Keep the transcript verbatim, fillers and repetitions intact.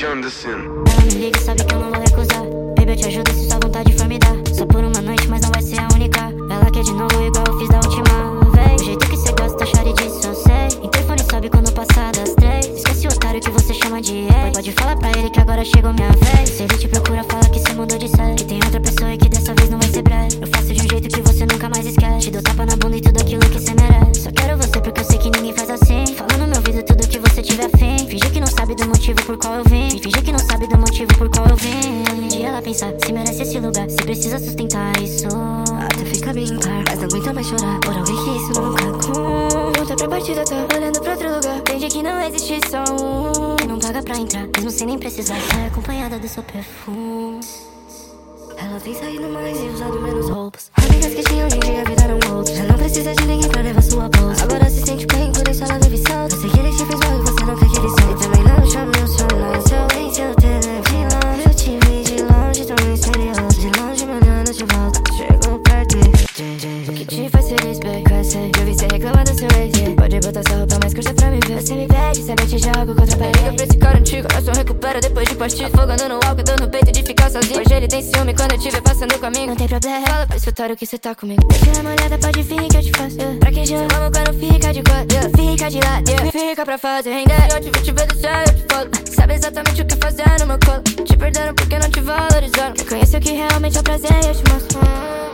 Janderson. Ela me liga e sabe que eu não vou recusar. Baby, eu te ajudo se sua vontade for me dar. Só por uma noite, mas não vai ser a única. Ela quer de novo igual eu fiz da última vez. O jeito que cê gosta, chore disso, eu sei. Interfone sobe quando passar das três. Esquece o otário que você chama de ex. Pode falar pra ele que agora chegou minha vez. Se ele te procura, fala que cê mudou de série. Que tem outra pessoa e que dessa vez não vai ser breve. Eu faço de um jeito que você nunca mais esquece. Te dou tapa na bunda e tudo aquilo que cê merece. Só quero você porque eu sei que ninguém faz assim. Fala no meu ouvido tudo que você tiver afim. Finge que não sabe do motivo por qual eu vim. Finge que não sabe do motivo por qual eu vim. Um dia ela pensar se merece esse lugar, se precisa sustentar isso. Até fica bem claro, mas não aguenta mais chorar por alguém que isso nunca com. Volta pra partida, tá olhando pra outro lugar. Entende que não existe só um que não paga pra entrar, mesmo sem nem precisar. Sai acompanhada do seu perfume. Ela tem saído mais e usado menos roupas. Amigas que tinham gente e a vida não outros. Já não precisa de ninguém pra levar sua bolsa. Agora se sente bem, por isso ela vive solta. Eu sei que ele te fez mal e você não quer que ele solte. E também não chama meu seu nome. Se eu em seu telefone de longe, eu te vi de longe, tão misterioso. De longe me olhando de volta, chegou perto e o que te faz feliz, baby? Cansei, eu vi cê reclamar do seu ex, yeah. Pode botar sua roupa mais curta pra me ver. Você me pede, sabe, eu te jogo contra a parede. Liga pra esse cara antigo, coração recupera depois de partir. Afogando no álcool, dando no peito de ficar sozinho. Hoje ele tem ciúme quando eu te ver passando comigo. Não tem problema, fala pro escritório que cê tá comigo. Deixa a molhada, pode vir que eu te faço, yeah. Pra quem já amo quando fica de quatro, yeah. Fica de lado, yeah. Fica pra fazer render. Eu te vi te ver do céu, eu te falo. Sabe exatamente o que fazer no meu colo. Te perdendo porque não te valorizaram. Quer conhecer o que realmente é prazer e eu te mostro.